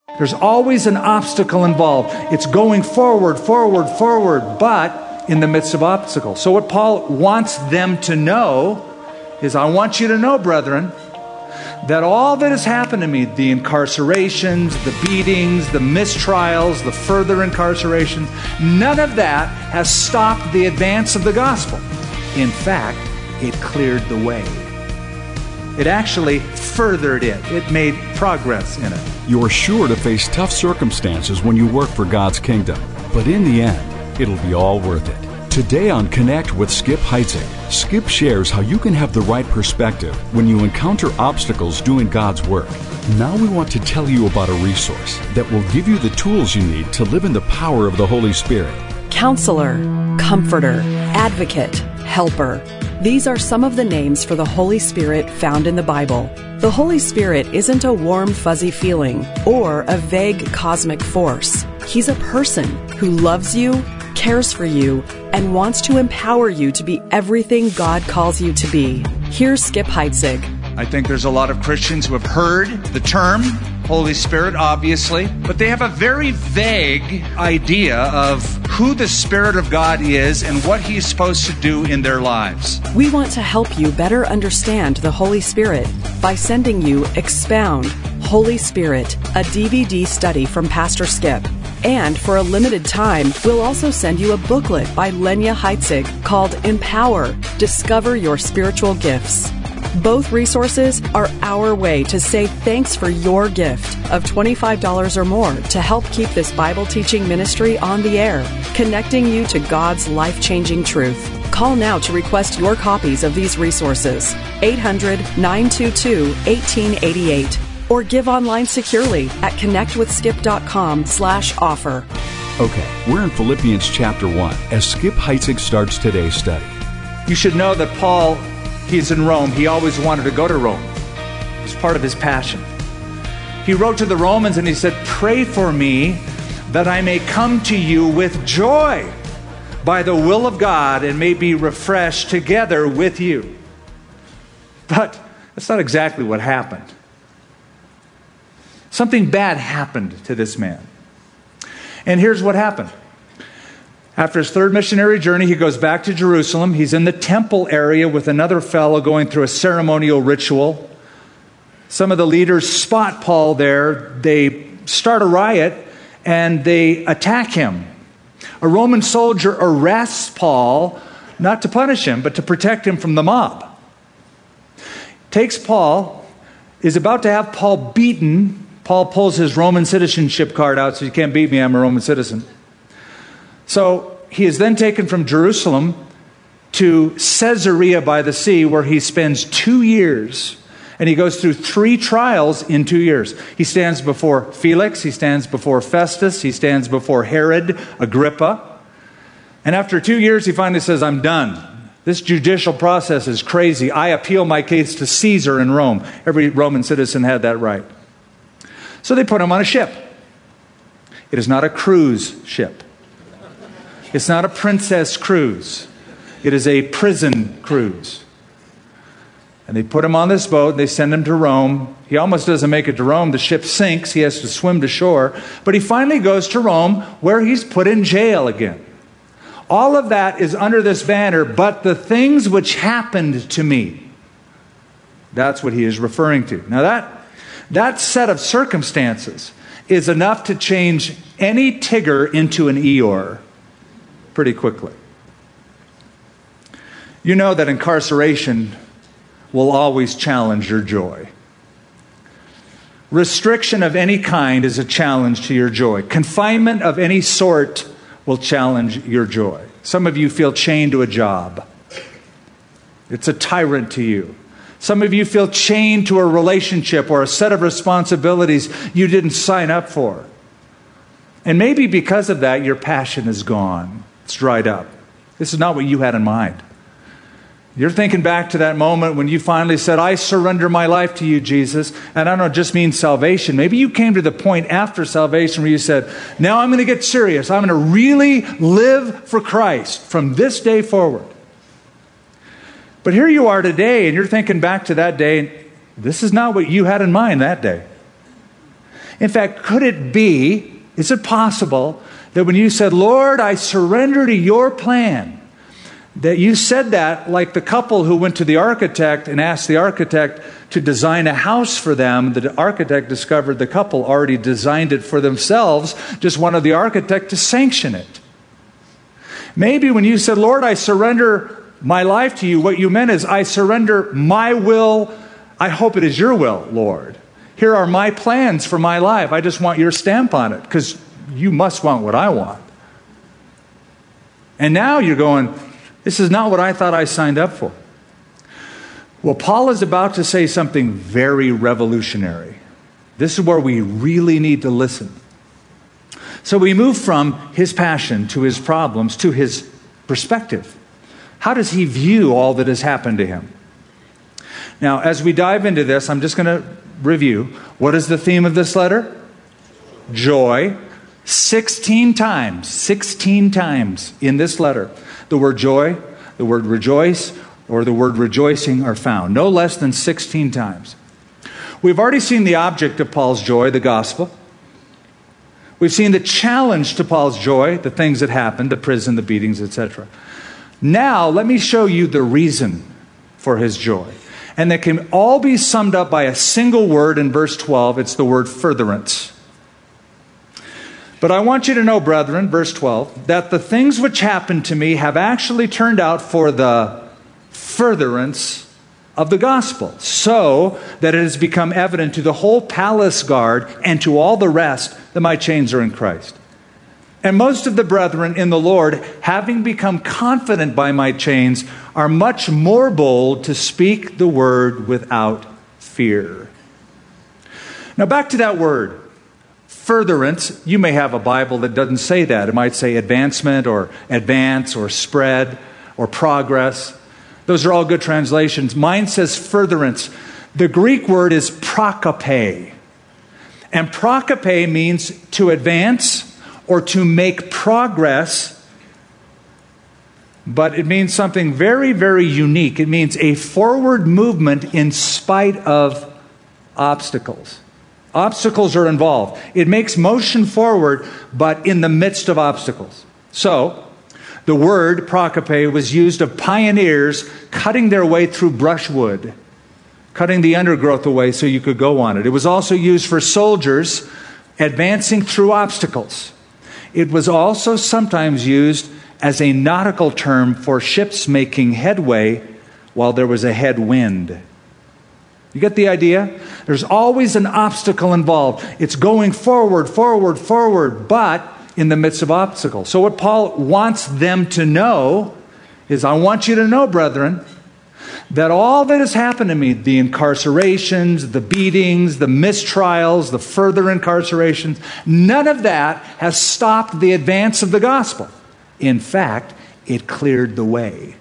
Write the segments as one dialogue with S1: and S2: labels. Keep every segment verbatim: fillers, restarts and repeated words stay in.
S1: There's always an obstacle involved. It's going forward, forward, forward, but in the midst of obstacles. So what Paul wants them to know is, I want you to know, brethren, that all that has happened to me, the incarcerations, the beatings, the mistrials, the further incarcerations, none of that has stopped the advance of the gospel. In fact, it cleared the way. It actually furthered it. It made progress in it.
S2: You're sure to face tough circumstances when you work for God's kingdom, but in the end, it'll be all worth it. Today on Connect with Skip Heitzig, Skip shares how you can have the right perspective when you encounter obstacles doing God's work. Now we want to tell you about a resource that will give you the tools you need to live in the power of the Holy Spirit.
S3: Counselor, Comforter, Advocate, Helper. These are some of the names for the Holy Spirit found in the Bible. The Holy Spirit isn't a warm, fuzzy feeling or a vague cosmic force. He's a person who loves you, cares for you, and wants to empower you to be everything God calls you to be. Here's Skip Heitzig.
S1: I think there's a lot of Christians who have heard the term Holy Spirit, obviously, but they have a very vague idea of who the Spirit of God is and what He's supposed to do in their lives.
S3: We want to help you better understand the Holy Spirit by sending you Expound, Holy Spirit, a D V D study from Pastor Skip. And for a limited time, we'll also send you a booklet by Lenya Heitzig called Empower, Discover Your Spiritual Gifts. Both resources are our way to say thanks for your gift of twenty-five dollars or more to help keep this Bible teaching ministry on the air, connecting you to God's life-changing truth. Call now to request your copies of these resources, eight hundred, nine two two, one eight eight eight, or give online securely at connectwithskip.com slash offer.
S2: Okay, we're in Philippians chapter one as Skip Heitzig starts today's study.
S1: You should know that Paul, he's in Rome. He always wanted to go to Rome. It was part of his passion. He wrote to the Romans and he said, "Pray for me that I may come to you with joy by the will of God and may be refreshed together with you." But that's not exactly what happened. Something bad happened to this man. And here's what happened. After his third missionary journey, he goes back to Jerusalem. He's in the temple area with another fellow going through a ceremonial ritual. Some of the leaders spot Paul there. They start a riot and they attack him. A Roman soldier arrests Paul, not to punish him, but to protect him from the mob. Takes Paul, is about to have Paul beaten. Paul pulls his Roman citizenship card out, so you can't beat me, I'm a Roman citizen. So he is then taken from Jerusalem to Caesarea by the sea, where he spends two years. And he goes through three trials in two years. He stands before Felix, he stands before Festus, he stands before Herod Agrippa. And after two years, he finally says, "I'm done. This judicial process is crazy. I appeal my case to Caesar in Rome." Every Roman citizen had that right. So they put him on a ship. It is not a cruise ship. It's not a princess cruise. It is a prison cruise. And they put him on this boat. They send him to Rome. He almost doesn't make it to Rome. The ship sinks. He has to swim to shore. But he finally goes to Rome, where he's put in jail again. All of that is under this banner, "But the things which happened to me." That's what he is referring to. Now that, that set of circumstances is enough to change any Tigger into an Eeyore pretty quickly. You know that incarceration will always challenge your joy. Restriction of any kind is a challenge to your joy. Confinement of any sort will challenge your joy. Some of you feel chained to a job. It's a tyrant to you. Some of you feel chained to a relationship or a set of responsibilities you didn't sign up for. And maybe because of that, your passion is gone. It's dried up. This is not what you had in mind. You're thinking back to that moment when you finally said, "I surrender my life to you, Jesus." And I don't just mean salvation. Maybe you came to the point after salvation where you said, "Now I'm going to get serious. I'm going to really live for Christ from this day forward." But here you are today, and you're thinking back to that day. This is not what you had in mind that day. In fact, could it be, is it possible that when you said, Lord, I surrender to your plan, that you said that like the couple who went to the architect and asked the architect to design a house for them. The architect discovered the couple already designed it for themselves, just wanted the architect to sanction it. Maybe when you said, Lord, I surrender my life to you, what you meant is, I surrender my will. I hope it is your will, Lord. Here are my plans for my life. I just want your stamp on it because you must want what I want. And now you're going, this is not what I thought I signed up for. Well, Paul is about to say something very revolutionary. This is where we really need to listen. So we move from his passion to his problems to his perspective. How does he view all that has happened to him? Now, as we dive into this, I'm just going to review. What is the theme of this letter? Joy. Sixteen times, sixteen times in this letter, the word joy, the word rejoice, or the word rejoicing are found. No less than sixteen times. We've already seen the object of Paul's joy, the gospel. We've seen the challenge to Paul's joy, the things that happened, the prison, the beatings, et cetera. Now, let me show you the reason for his joy. And that can all be summed up by a single word in verse twelve. It's the word furtherance. But I want you to know, brethren, verse twelve, that the things which happened to me have actually turned out for the furtherance of the gospel, so that it has become evident to the whole palace guard and to all the rest that my chains are in Christ. And most of the brethren in the Lord, having become confident by my chains, are much more bold to speak the word without fear. Now back to that word. Furtherance. You may have a Bible that doesn't say that. It might say advancement or advance or spread or progress. Those are all good translations. Mine says furtherance. The Greek word is prokope. And prokope means to advance or to make progress. But it means something very, very unique. It means a forward movement in spite of obstacles. Obstacles are involved. It makes motion forward, but in the midst of obstacles. So, the word prokope was used of pioneers cutting their way through brushwood, cutting the undergrowth away so you could go on it. It was also used for soldiers advancing through obstacles. It was also sometimes used as a nautical term for ships making headway while there was a headwind. You get the idea? There's always an obstacle involved. It's going forward, forward, forward, but in the midst of obstacles. So what Paul wants them to know is, I want you to know, brethren, that all that has happened to me, the incarcerations, the beatings, the mistrials, the further incarcerations, none of that has stopped the advance of the gospel. In fact, it cleared the way.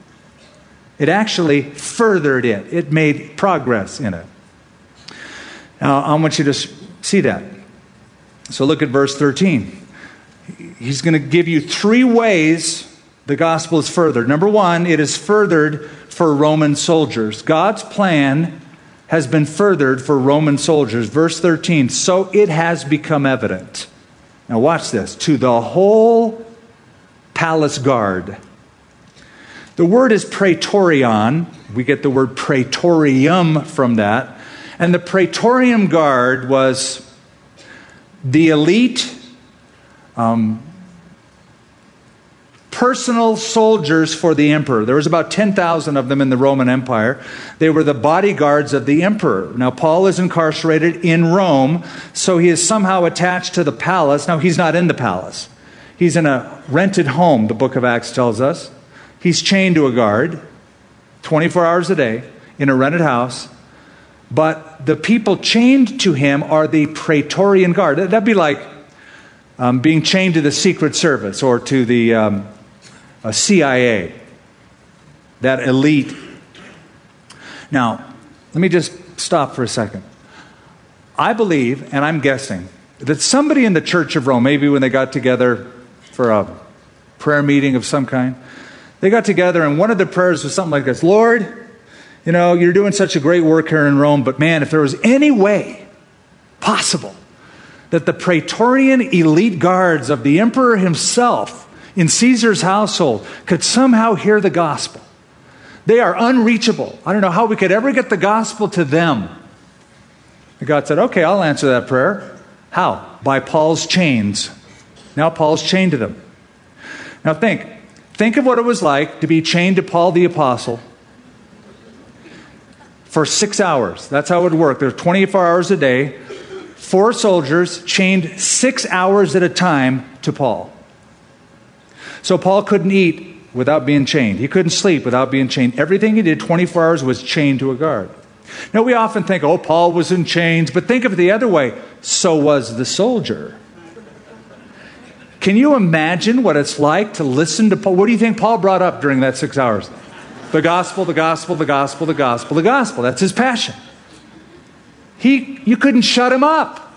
S1: It actually furthered it. It made progress in it. Now, I want you to see that. So look at verse thirteen. He's going to give you three ways the gospel is furthered. Number one, it is furthered for Roman soldiers. God's plan has been furthered for Roman soldiers. Verse thirteen, so it has become evident. Now watch this. To the whole palace guard. The word is praetorion. We get the word praetorium from that. And the praetorium guard was the elite um, personal soldiers for the emperor. There was about ten thousand of them in the Roman Empire. They were the bodyguards of the emperor. Now, Paul is incarcerated in Rome, so he is somehow attached to the palace. Now, he's not in the palace. He's in a rented home, the book of Acts tells us. He's chained to a guard twenty-four hours a day in a rented house. But the people chained to him are the Praetorian Guard. That'd be like um, being chained to the Secret Service or to the um, uh, C I A. That elite. Now, let me just stop for a second. I believe, and I'm guessing, that somebody in the Church of Rome, maybe when they got together for a prayer meeting of some kind, they got together and one of the prayers was something like this: Lord, you know, you're doing such a great work here in Rome, but man, if there was any way possible that the Praetorian elite guards of the emperor himself in Caesar's household could somehow hear the gospel. They are unreachable. I don't know how we could ever get the gospel to them. And God said, okay, I'll answer that prayer. How? By Paul's chains. Now Paul's chained to them. Now think. Think of what it was like to be chained to Paul the Apostle for six hours. That's how it would work. There's twenty-four hours a day. Four soldiers chained six hours at a time to Paul. So Paul couldn't eat without being chained. He couldn't sleep without being chained. Everything he did, twenty-four hours, was chained to a guard. Now we often think, oh, Paul was in chains. But think of it the other way. So was the soldier. Can you imagine what it's like to listen to Paul? What do you think Paul brought up during that six hours? The gospel, the gospel, the gospel, the gospel, the gospel. That's his passion. He, you couldn't shut him up.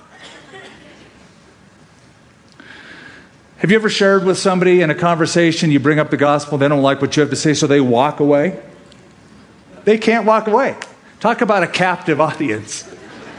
S1: Have you ever shared with somebody in a conversation, you bring up the gospel, they don't like what you have to say, so they walk away? They can't walk away. Talk about a captive audience.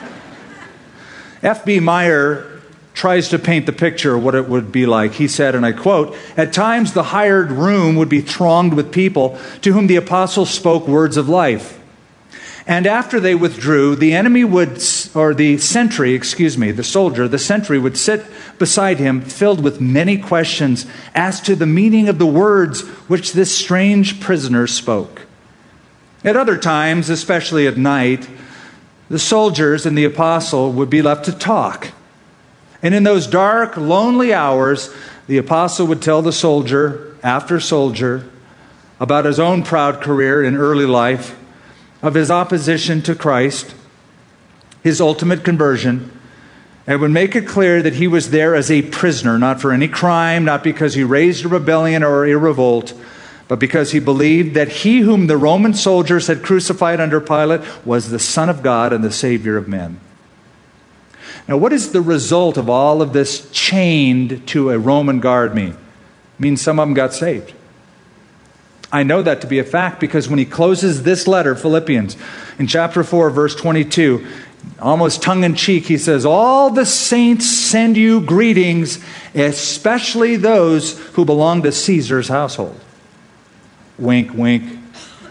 S1: F B Meyer tries to paint the picture of what it would be like. He said, and I quote, "At times the hired room would be thronged with people to whom the apostles spoke words of life. And after they withdrew, the enemy would, or the sentry, excuse me, the soldier, the sentry would sit beside him, filled with many questions as to the meaning of the words which this strange prisoner spoke. At other times, especially at night, the soldiers and the apostle would be left to talk. And in those dark, lonely hours, the apostle would tell the soldier after soldier about his own proud career in early life, of his opposition to Christ, his ultimate conversion, and would make it clear that he was there as a prisoner, not for any crime, not because he raised a rebellion or a revolt, but because he believed that he whom the Roman soldiers had crucified under Pilate was the Son of God and the Savior of men." Now, what is the result of all of this chained to a Roman guard mean? It means some of them got saved. I know that to be a fact because when he closes this letter, Philippians, in chapter four, verse twenty-two, almost tongue-in-cheek, he says, "All the saints send you greetings, especially those who belong to Caesar's household." Wink, wink. Isn't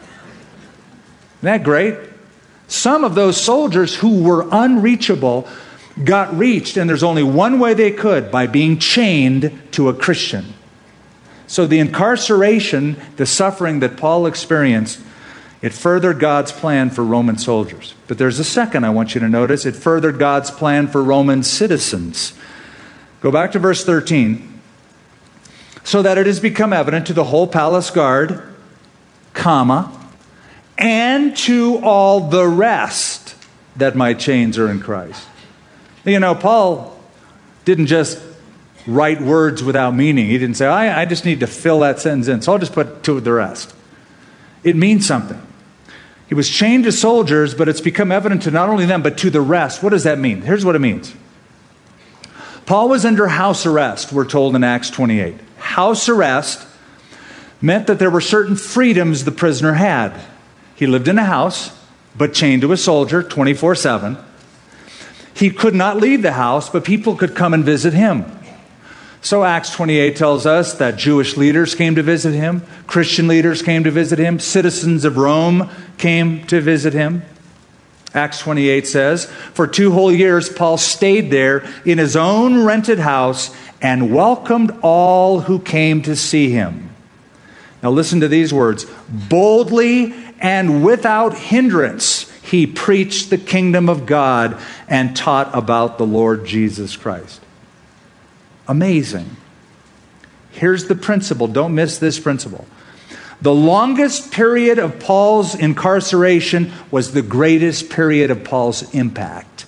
S1: that great? Some of those soldiers who were unreachable got reached, and there's only one way they could, by being chained to a Christian. So the incarceration, the suffering that Paul experienced, it furthered God's plan for Roman soldiers. But there's a second I want you to notice. It furthered God's plan for Roman citizens. Go back to verse thirteen. "So that it has become evident to the whole palace guard, comma, and to all the rest that my chains are in Christ." You know, Paul didn't just write words without meaning. He didn't say, I, I just need to fill that sentence in, so I'll just put to the rest. It means something. He was chained to soldiers, but it's become evident to not only them, but to the rest. What does that mean? Here's what it means. Paul was under house arrest, we're told in Acts twenty-eight. House arrest meant that there were certain freedoms the prisoner had. He lived in a house, but chained to a soldier twenty-four seven. He could not leave the house, but people could come and visit him. So Acts twenty-eight tells us that Jewish leaders came to visit him, Christian leaders came to visit him, citizens of Rome came to visit him. Acts twenty-eight says, for two whole years Paul stayed there in his own rented house and welcomed all who came to see him. Now listen to these words. Boldly and without hindrance he preached the kingdom of God and taught about the Lord Jesus Christ. Amazing. Here's the principle. Don't miss this principle. The longest period of Paul's incarceration was the greatest period of Paul's impact.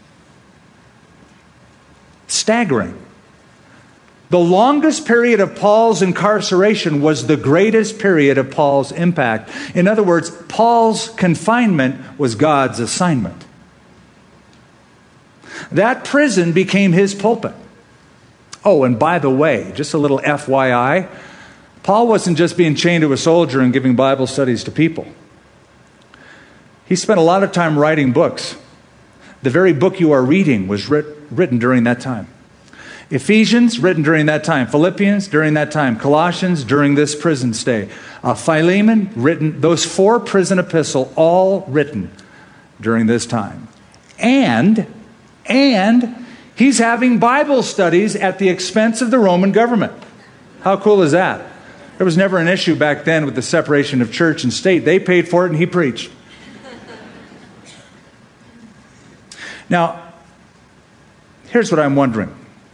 S1: Staggering. The longest period of Paul's incarceration was the greatest period of Paul's impact. In other words, Paul's confinement was God's assignment. That prison became his pulpit. Oh, and by the way, just a little F Y I, Paul wasn't just being chained to a soldier and giving Bible studies to people. He spent a lot of time writing books. The very book you are reading was writ- written during that time. Ephesians, written during that time. Philippians, during that time. Colossians, during this prison stay. Uh, Philemon, written, those four prison epistles, all written during this time. And, and he's having Bible studies at the expense of the Roman government. How cool is that? There was never an issue back then with the separation of church and state. They paid for it and he preached. Now, here's what I'm wondering.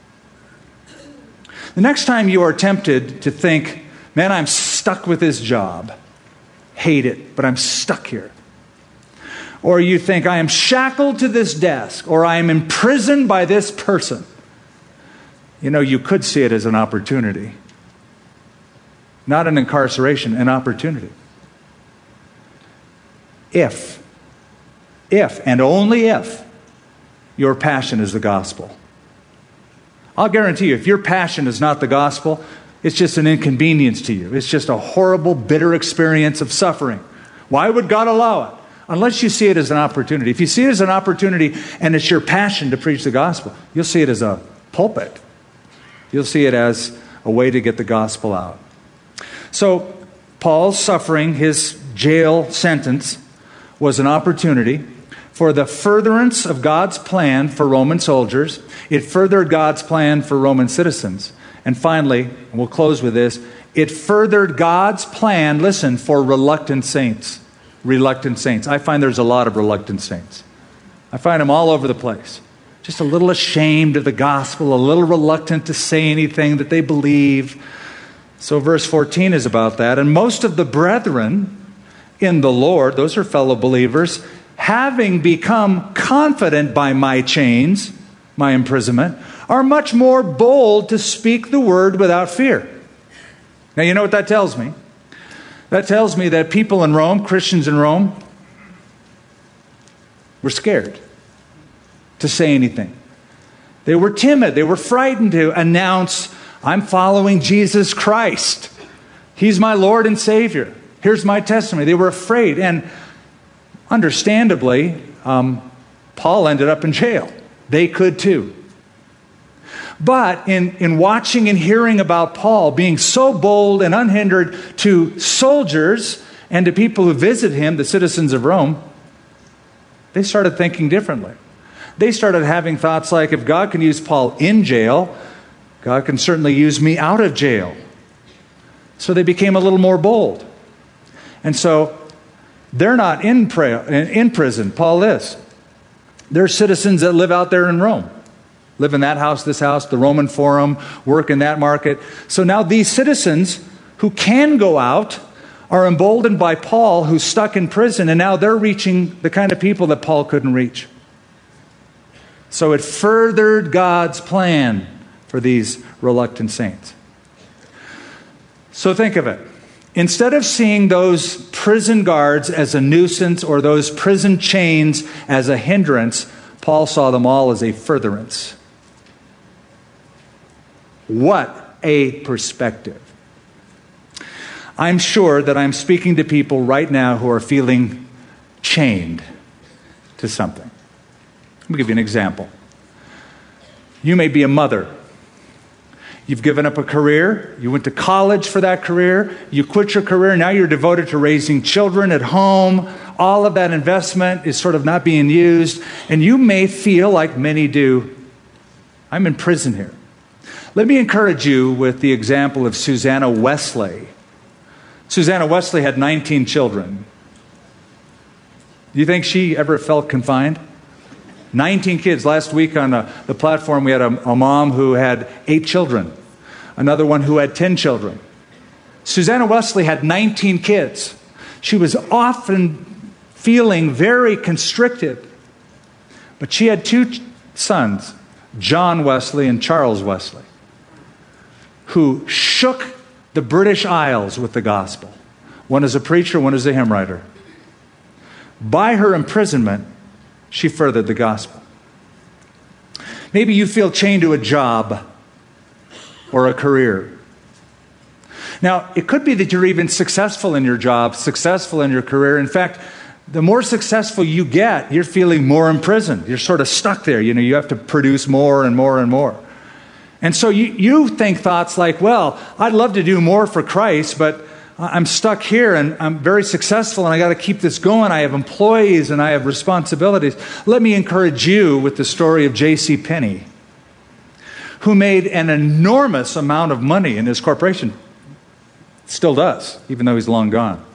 S1: The next time you are tempted to think, man, I'm stuck with this job. Hate it, but I'm stuck here. Or you think, I am shackled to this desk, or I am imprisoned by this person. You know, you could see it as an opportunity. Not an incarceration, an opportunity. If, if, and only if, your passion is the gospel. I'll guarantee you, if your passion is not the gospel, it's just an inconvenience to you. It's just a horrible, bitter experience of suffering. Why would God allow it? Unless you see it as an opportunity. If you see it as an opportunity and it's your passion to preach the gospel, you'll see it as a pulpit. You'll see it as a way to get the gospel out. So, Paul's suffering, his jail sentence, was an opportunity for the furtherance of God's plan for Roman soldiers. It furthered God's plan for Roman citizens. And finally, and we'll close with this, it furthered God's plan, listen, for reluctant saints. Reluctant saints. I find there's a lot of reluctant saints. I find them all over the place. Just a little ashamed of the gospel, a little reluctant to say anything that they believe. So verse fourteen is about that. And most of the brethren in the Lord, those are fellow believers, having become confident by my chains, my imprisonment, are much more bold to speak the word without fear. Now, you know what that tells me? That tells me that people in Rome, Christians in Rome, were scared to say anything. They were timid. They were frightened to announce, I'm following Jesus Christ. He's my Lord and Savior. Here's my testimony. They were afraid. And understandably, um, Paul ended up in jail. They could too. But in, in watching and hearing about Paul being so bold and unhindered to soldiers and to people who visit him, the citizens of Rome, they started thinking differently. They started having thoughts like, if God can use Paul in jail, God can certainly use me out of jail. So they became a little more bold. And so they're not in, pra- in prison. Paul is. They're citizens that live out there in Rome. Live in that house, this house, the Roman Forum, work in that market. So now these citizens who can go out are emboldened by Paul, who's stuck in prison, and now they're reaching the kind of people that Paul couldn't reach. So it furthered God's plan for these reluctant saints. So think of it. Instead of seeing those prison guards as a nuisance or those prison chains as a hindrance, Paul saw them all as a furtherance. What a perspective. I'm sure that I'm speaking to people right now who are feeling chained to something. Let me give you an example. You may be a mother. You've given up a career. You went to college for that career. You quit your career. Now you're devoted to raising children at home. All of that investment is sort of not being used. And you may feel like many do, I'm in prison here. Let me encourage you with the example of Susanna Wesley. Susanna Wesley had nineteen children. Do you think she ever felt confined? nineteen kids. Last week on a, the platform, we had a, a mom who had eight children. Another one who had ten children. Susanna Wesley had nineteen kids. She was often feeling very constricted. But she had two sons, John Wesley and Charles Wesley, who shook the British Isles with the gospel. One is a preacher, one is a hymn writer. By her imprisonment, she furthered the gospel. Maybe you feel chained to a job or a career. Now, it could be that you're even successful in your job, successful in your career. In fact, the more successful you get, you're feeling more imprisoned. You're sort of stuck there. You know, you have to produce more and more and more. And so you, you think thoughts like, well, I'd love to do more for Christ, but I'm stuck here and I'm very successful and I got to keep this going. I have employees and I have responsibilities. Let me encourage you with the story of J C Penney, who made an enormous amount of money in his corporation. Still does, even though he's long gone.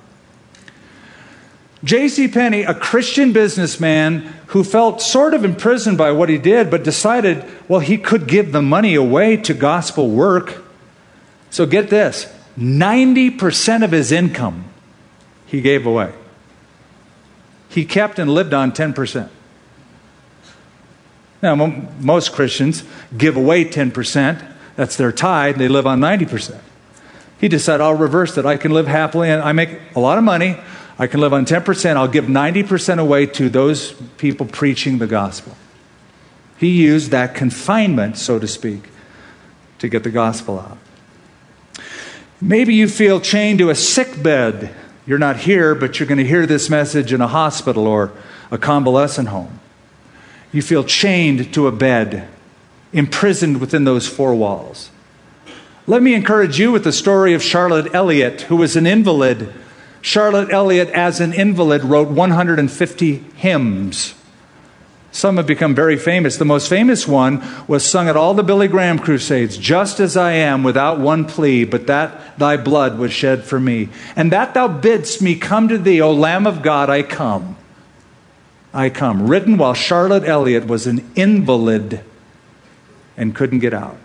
S1: J C Penney, a Christian businessman who felt sort of imprisoned by what he did, but decided, well, he could give the money away to gospel work. So get this, ninety percent of his income he gave away. He kept and lived on ten percent. Now, m- most Christians give away ten percent. That's their tithe. They live on ninety percent. He decided, I'll reverse it. I can live happily, and I make a lot of money. I can live on ten percent. I'll give ninety percent away to those people preaching the gospel. He used that confinement, so to speak, to get the gospel out. Maybe you feel chained to a sick bed. You're not here, but you're going to hear this message in a hospital or a convalescent home. You feel chained to a bed, imprisoned within those four walls. Let me encourage you with the story of Charlotte Elliott, who was an invalid. Charlotte Elliott, as an invalid, wrote one hundred fifty hymns. Some have become very famous. The most famous one was sung at all the Billy Graham crusades, just as I am, without one plea, but that thy blood was shed for me. And that thou bidst me come to thee, O Lamb of God, I come. I come. Written while Charlotte Elliott was an invalid and couldn't get out.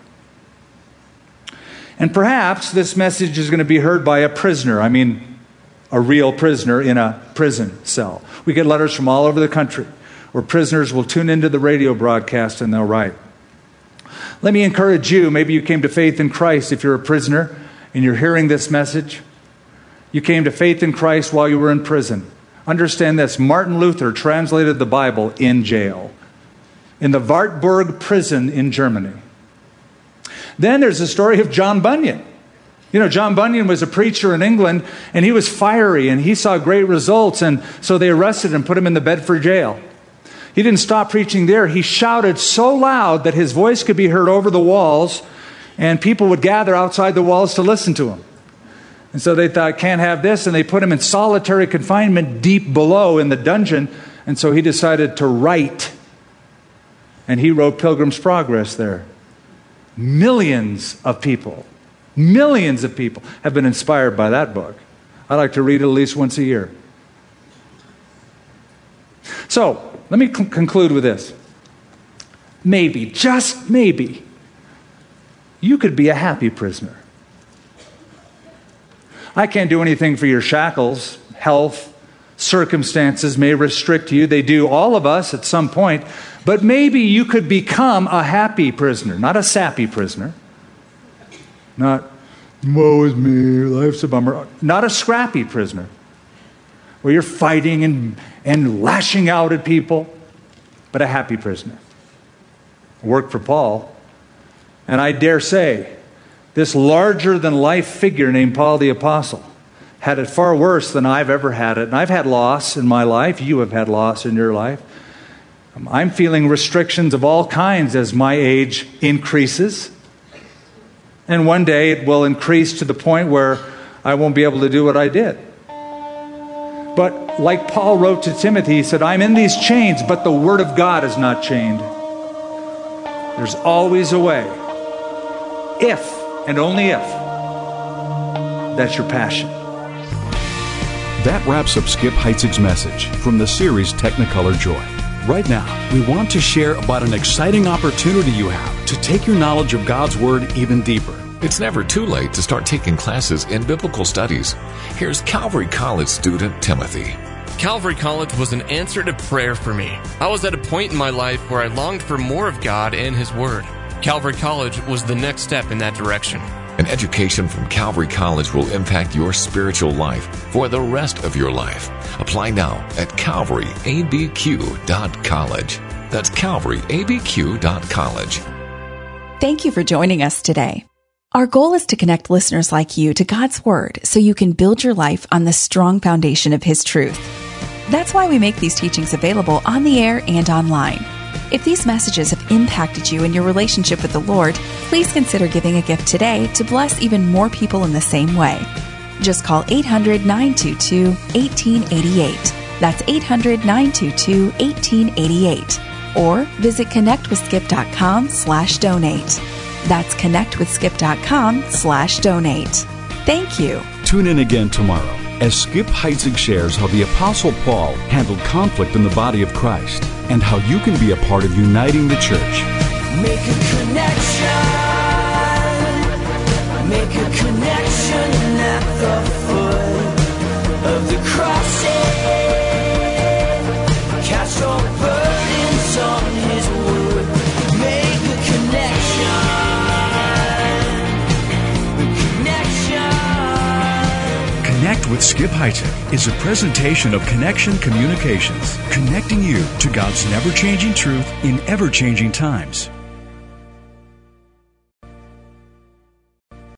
S1: And perhaps this message is going to be heard by a prisoner. I mean, a real prisoner in a prison cell. We get letters from all over the country where prisoners will tune into the radio broadcast and they'll write. Let me encourage you, maybe you came to faith in Christ if you're a prisoner and you're hearing this message. You came to faith in Christ while you were in prison. Understand this, Martin Luther translated the Bible in jail, in the Wartburg prison in Germany. Then there's the story of John Bunyan. You know, John Bunyan was a preacher in England, and he was fiery, and he saw great results, and so they arrested him and put him in the Bedford jail. He didn't stop preaching there. He shouted so loud that his voice could be heard over the walls, and people would gather outside the walls to listen to him. And so they thought, can't have this, and they put him in solitary confinement deep below in the dungeon, and so he decided to write, and he wrote Pilgrim's Progress there. Millions of people, millions of people have been inspired by that book. I like to read it at least once a year. So, let me cl- conclude with this. Maybe, just maybe, you could be a happy prisoner. I can't do anything for your shackles. Health, circumstances may restrict you. They do, all of us at some point. But maybe you could become a happy prisoner, not a sappy prisoner. Not, woe is me, life's a bummer. Not a scrappy prisoner, where you're fighting and, and lashing out at people, but a happy prisoner. I worked for Paul, and I dare say, this larger-than-life figure named Paul the Apostle had it far worse than I've ever had it. And I've had loss in my life. You have had loss in your life. I'm feeling restrictions of all kinds as my age increases. And one day it will increase to the point where I won't be able to do what I did. But like Paul wrote to Timothy, he said, I'm in these chains, but the Word of God is not chained. There's always a way. If, and only if, that's your passion.
S2: That wraps up Skip Heitzig's message from the series Technicolor Joy. Right now, we want to share about an exciting opportunity you have to take your knowledge of God's Word even deeper.
S4: It's never too late to start taking classes in biblical studies. Here's Calvary College student Timothy.
S5: Calvary College was an answer to prayer for me. I was at a point in my life where I longed for more of God and His Word. Calvary College was the next step in that direction.
S4: An education from Calvary College will impact your spiritual life for the rest of your life. Apply now at calvary a b q dot college. That's calvary a b q dot college.
S6: Thank you for joining us today. Our goal is to connect listeners like you to God's Word so you can build your life on the strong foundation of His truth. That's why we make these teachings available on the air and online. If these messages have impacted you in your relationship with the Lord, please consider giving a gift today to bless even more people in the same way. Just call eight hundred, nine two two, one eight eight eight. That's eight hundred, nine two two, one eight eight eight. Or visit connectwithskip.com slash donate. That's connectwithskip.com slash donate. Thank you.
S2: Tune in again tomorrow as Skip Heitzig shares how the Apostle Paul handled conflict in the body of Christ and how you can be a part of uniting the church.
S7: Make a connection. Make a connection at the foot of the cross. Cast all burdens on His word. Make a connection.
S8: Connect with Skip Heitzig is a presentation of Connection Communications, connecting you to God's never-changing truth in ever-changing times.